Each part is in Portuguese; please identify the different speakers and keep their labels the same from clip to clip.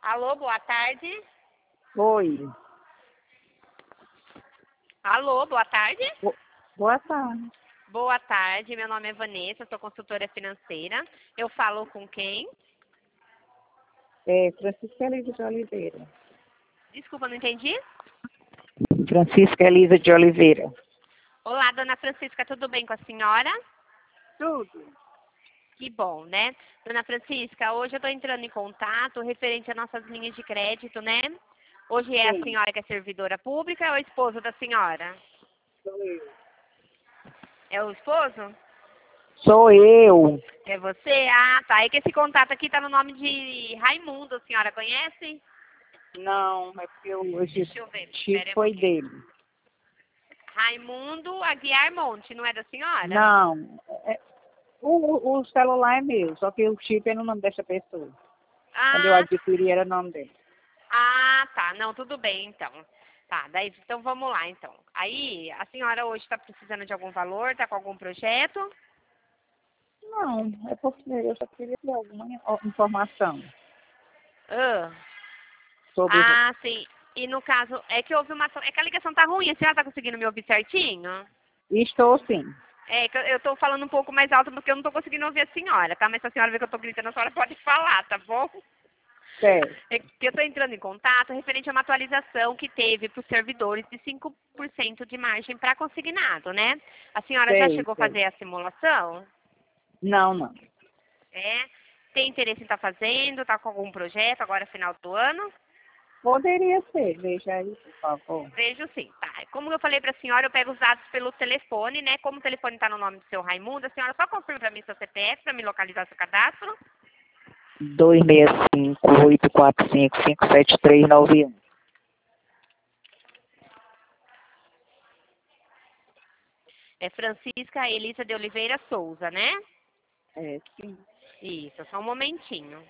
Speaker 1: Alô, boa tarde.
Speaker 2: Oi.
Speaker 1: Alô, boa tarde.
Speaker 2: Boa tarde.
Speaker 1: Boa tarde, meu nome é Vanessa, sou consultora financeira. Eu falo com quem?
Speaker 2: Francisca Elisa de Oliveira.
Speaker 1: Desculpa, não entendi.
Speaker 2: Francisca Elisa de Oliveira.
Speaker 1: Olá, dona Francisca, tudo bem com a senhora?
Speaker 2: Tudo.
Speaker 1: Que bom, né? Dona Francisca, hoje eu estou entrando em contato referente às nossas linhas de crédito, né? Hoje é a
Speaker 2: Sim,
Speaker 1: senhora que é servidora pública ou é o esposo da senhora?
Speaker 2: sou eu.
Speaker 1: É o esposo?
Speaker 2: Sou eu.
Speaker 1: É você? Ah, tá. É que esse contato aqui tá no nome de Raimundo, a senhora conhece?
Speaker 2: Não, é porque
Speaker 1: Deixa eu ver,
Speaker 2: o chip
Speaker 1: espera um
Speaker 2: foi
Speaker 1: pouquinho.
Speaker 2: dele.
Speaker 1: Raimundo Aguiar Monte, não é da senhora?
Speaker 2: Não, o celular é meu, só que o chip é no nome dessa pessoa. Quando eu
Speaker 1: Ah,
Speaker 2: adquiri era o nome dele.
Speaker 1: tá. Não, tudo bem, então. Tá, daí, então vamos lá, então. Aí, a senhora hoje está precisando de algum valor, tá com algum projeto?
Speaker 2: Não, é porque eu só queria ter alguma informação
Speaker 1: Ah,
Speaker 2: sobre...
Speaker 1: sim. E no caso, é que houve uma... É que a ligação tá ruim, a senhora tá conseguindo me ouvir certinho?
Speaker 2: Estou sim.
Speaker 1: É que eu tô falando um pouco mais alto porque eu não tô conseguindo ouvir a senhora, tá? Mas se a senhora ver que eu tô gritando, a senhora pode falar, tá bom?
Speaker 2: Certo.
Speaker 1: É que eu tô entrando em contato referente a uma atualização que teve para os servidores de 5% de margem para consignado, né? A senhora já
Speaker 2: Sei,
Speaker 1: chegou a
Speaker 2: sei.
Speaker 1: fazer a simulação?
Speaker 2: Não, não.
Speaker 1: É? Tem interesse em estar fazendo? Tá com algum projeto agora final do ano?
Speaker 2: Poderia ser, veja aí, por favor.
Speaker 1: Vejo sim, tá. Como eu falei para a senhora, eu pego os dados pelo telefone, né? Como o telefone está no nome do seu Raimundo, a senhora só confirma para mim seu CPF para me localizar seu cadastro.
Speaker 2: 265-845-57391.
Speaker 1: É Francisca Elisa de Oliveira Souza, né?
Speaker 2: Sim.
Speaker 1: Isso, só um momentinho.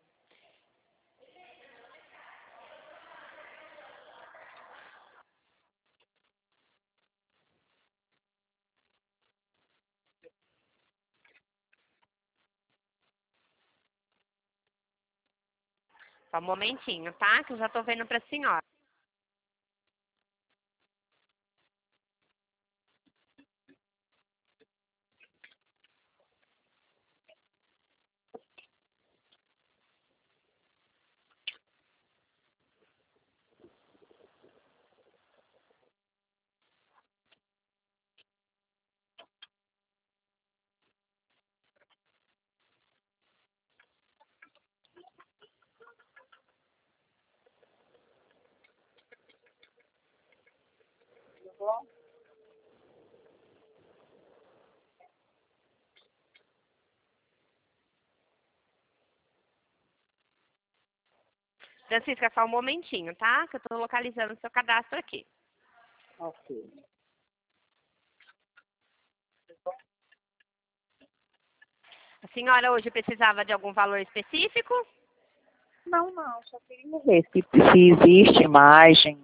Speaker 1: Só um momentinho, tá? Que eu já tô vendo para a senhora. Francisca, só um momentinho, tá? Que eu tô localizando o seu cadastro aqui.
Speaker 2: Ok.
Speaker 1: A senhora hoje precisava de algum valor específico?
Speaker 2: Não, só queria ver se existe imagem.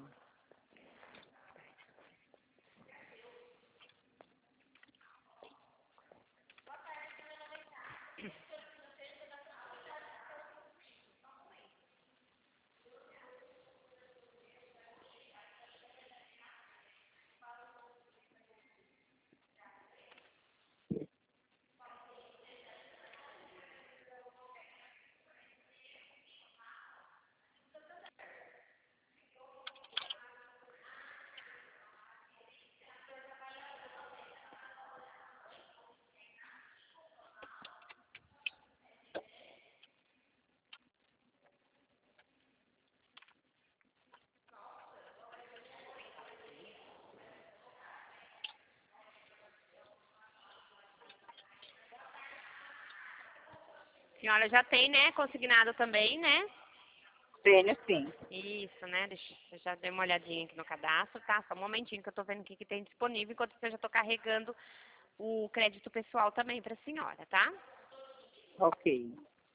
Speaker 1: A senhora já tem, né? Consignado também, né?
Speaker 2: Tenho sim.
Speaker 1: Isso, né? Deixa eu já dei uma olhadinha aqui no cadastro, tá? Só um momentinho que eu tô vendo o que tem disponível, enquanto eu já tô carregando o crédito pessoal também para a senhora, tá?
Speaker 2: Ok.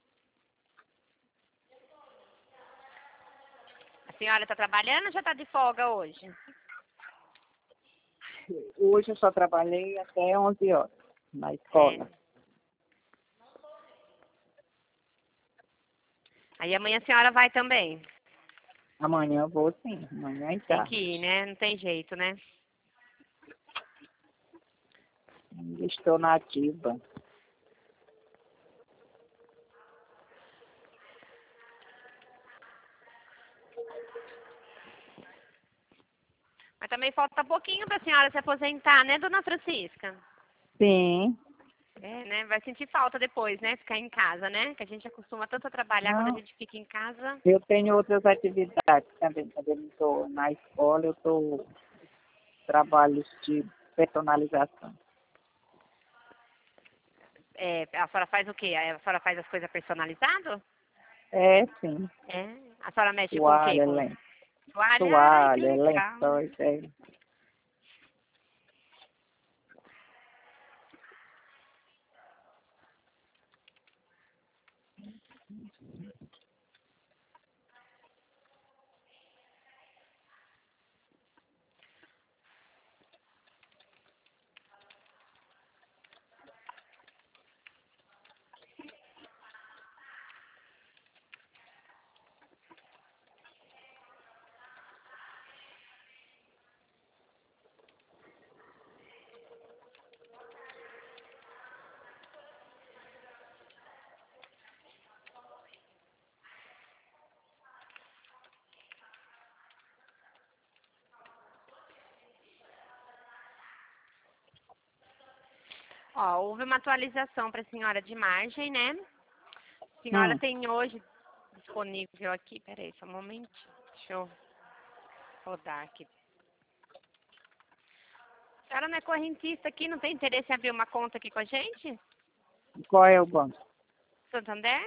Speaker 1: A senhora tá trabalhando ou já tá de folga hoje?
Speaker 2: Hoje eu só trabalhei até 11 horas na
Speaker 1: É.
Speaker 2: escola.
Speaker 1: Aí amanhã a senhora vai também.
Speaker 2: Amanhã eu vou sim, amanhã e
Speaker 1: Tem
Speaker 2: tarde.
Speaker 1: que ir, né? Não tem jeito, né?
Speaker 2: Estou na ativa.
Speaker 1: Mas também falta pouquinho pra senhora se aposentar, né, dona Francisca?
Speaker 2: Sim.
Speaker 1: É, né? Vai sentir falta depois, né? Ficar em casa, né? Que a gente acostuma tanto a trabalhar quando a
Speaker 2: Não,
Speaker 1: gente fica em casa.
Speaker 2: eu tenho outras atividades também. Quando eu estou na escola, eu estou trabalhos de personalização.
Speaker 1: É, a senhora faz o quê? A senhora faz as coisas personalizadas?
Speaker 2: É, sim.
Speaker 1: É. A senhora mexe com o quê?
Speaker 2: Toalha,
Speaker 1: Com
Speaker 2: lenço.
Speaker 1: toalha? Ai, que
Speaker 2: Toalha,
Speaker 1: legal.
Speaker 2: lençóis, é.
Speaker 1: Ó, houve uma atualização para a senhora de margem, né? A senhora
Speaker 2: Hum.
Speaker 1: tem hoje disponível aqui, peraí, só um momentinho. Deixa eu rodar aqui. A senhora não é correntista aqui, não tem interesse em abrir uma conta aqui com a gente?
Speaker 2: Qual é o banco?
Speaker 1: Santander?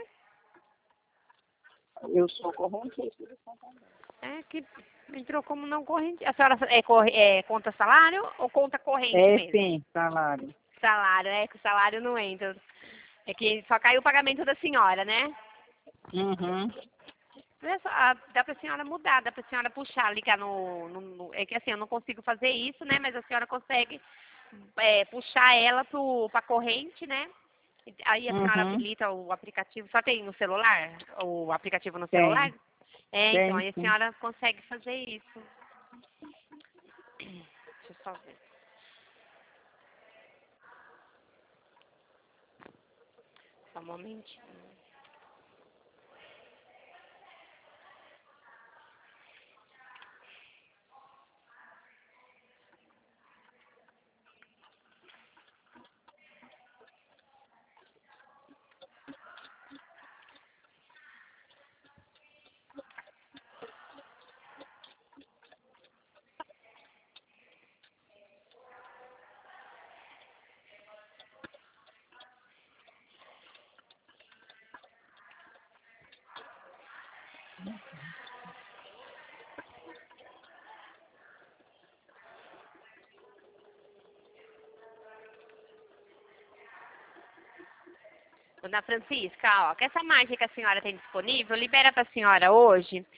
Speaker 2: Eu sou correntista.
Speaker 1: É que entrou como não corrente. A senhora é conta salário ou conta corrente
Speaker 2: É,
Speaker 1: mesmo?
Speaker 2: sim, salário.
Speaker 1: Salário, é que o salário não entra. É que só caiu o pagamento da senhora, né?
Speaker 2: Uhum.
Speaker 1: Dá pra senhora mudar, dá pra senhora puxar, ligar é que assim, eu não consigo fazer isso, né? Mas a senhora consegue puxar ela pra corrente, né? Aí a senhora
Speaker 2: Uhum.
Speaker 1: habilita o aplicativo. Só tem no celular? O aplicativo no celular?
Speaker 2: Tem,
Speaker 1: É, então,
Speaker 2: tem,
Speaker 1: aí a
Speaker 2: sim.
Speaker 1: senhora consegue fazer isso. Deixa eu só ver. Só um momentinho. Dona Francisca, ó, que essa margem que a senhora tem disponível, libera para a senhora hoje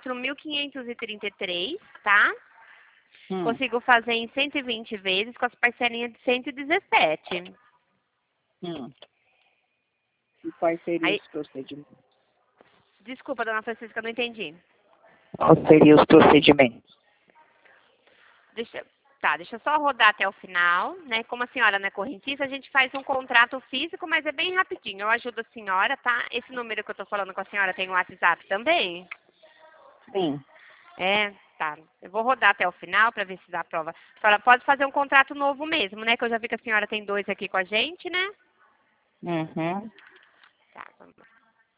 Speaker 1: 4.533, tá?
Speaker 2: Hum.
Speaker 1: Consigo fazer em 120 vezes com as parcelinhas de 117.
Speaker 2: Hum. E quais seriam
Speaker 1: Aí,
Speaker 2: os procedimentos?
Speaker 1: desculpa, dona Francisca, não entendi.
Speaker 2: Quais seriam os procedimentos?
Speaker 1: Deixa, deixa eu só rodar até o final, né? Como a senhora não é correntista, a gente faz um contrato físico, mas é bem rapidinho. Eu ajudo a senhora, tá? Esse número que eu tô falando com a senhora tem o WhatsApp também?
Speaker 2: Sim.
Speaker 1: É, tá. Eu vou rodar até o final para ver se dá a prova. A senhora pode fazer um contrato novo mesmo, né? Que eu já vi que a senhora tem 2 aqui com a gente, né?
Speaker 2: Uhum.
Speaker 1: Tá, vamos lá.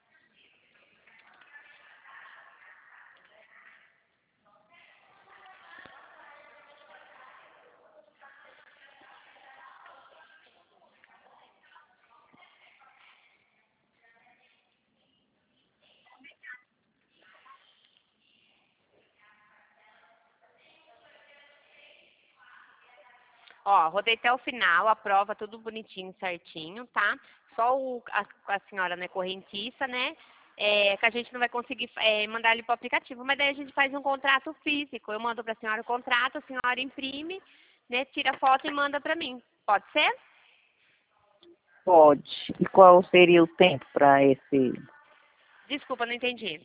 Speaker 1: Ó, rodei até o final, a prova tudo bonitinho, certinho, tá? Só a senhora não é correntista, né? É, que a gente não vai conseguir mandar ele pro aplicativo, mas daí a gente faz um contrato físico. Eu mando pra senhora o contrato, a senhora imprime, né? Tira foto e manda pra mim. Pode ser?
Speaker 2: Pode. E qual seria o tempo para esse?
Speaker 1: Desculpa, não entendi.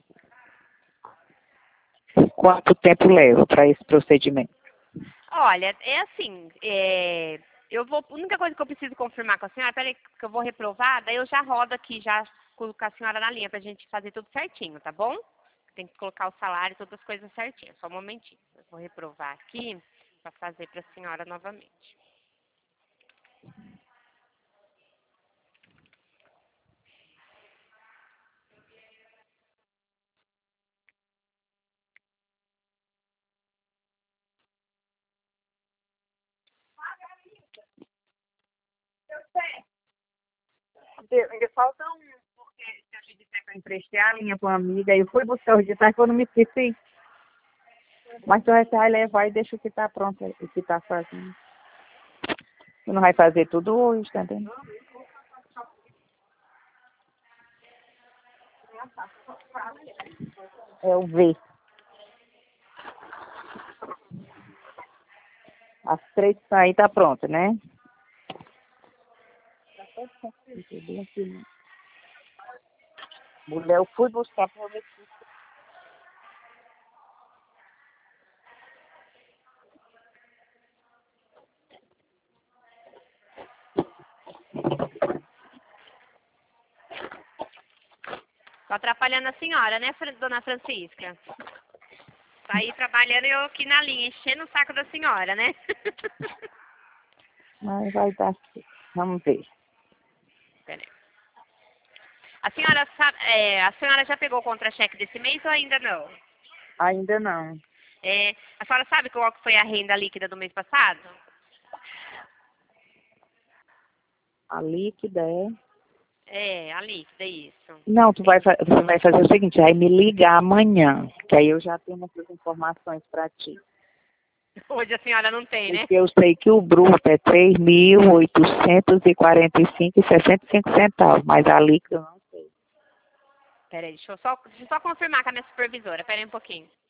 Speaker 2: Quanto tempo leva para esse procedimento?
Speaker 1: Olha, é assim, a única coisa que eu preciso confirmar com a senhora, peraí que eu vou reprovar, daí eu já rodo aqui, já colocar a senhora na linha pra gente fazer tudo certinho, tá bom? Tem que colocar o salário e todas as coisas certinhas, só um momentinho. Eu vou reprovar aqui pra fazer pra senhora novamente.
Speaker 2: Ainda falta um, porque se eu te disser que eu emprestei a linha para uma amiga, aí eu fui buscar os detalhes quando me esqueci. Mas tu vai levar e deixa o que tá pronto, o que tá fazendo. Tu não vai fazer tudo hoje, tá entendendo? É o V. As 3 que aí tá pronto, né? Mulher, eu fui buscar para ver.
Speaker 1: Tô atrapalhando a senhora, né, dona Francisca? Tá aí trabalhando e eu aqui na linha, enchendo o saco da senhora, né?
Speaker 2: Mas vai dar certo. Vamos ver.
Speaker 1: Peraí. A senhora já pegou o contra-cheque desse mês ou ainda não?
Speaker 2: Ainda não.
Speaker 1: A senhora sabe qual que foi a renda líquida do mês passado?
Speaker 2: A líquida é...
Speaker 1: A líquida, isso.
Speaker 2: Não, você vai fazer o seguinte, aí me liga amanhã, que aí eu já tenho essas informações para ti.
Speaker 1: Hoje a senhora não tem, né?
Speaker 2: Porque eu sei que o bruto é 3.845,65 centavos, mas a líquida eu não sei.
Speaker 1: Peraí, deixa eu só confirmar com a minha supervisora. Peraí um pouquinho.